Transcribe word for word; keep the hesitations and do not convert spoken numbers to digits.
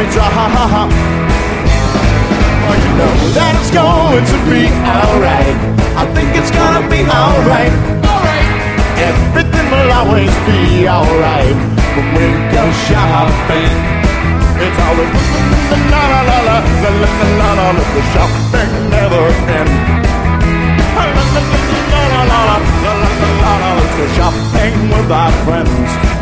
drop. Oh, you know that it's going to be alright. I think it's gonna be alright. Alright. Everything will always be alright when we go shopping. It's always la la la la la la la la la. The shopping never ends. La la la la la la la la la la. Let's go shopping with our friends.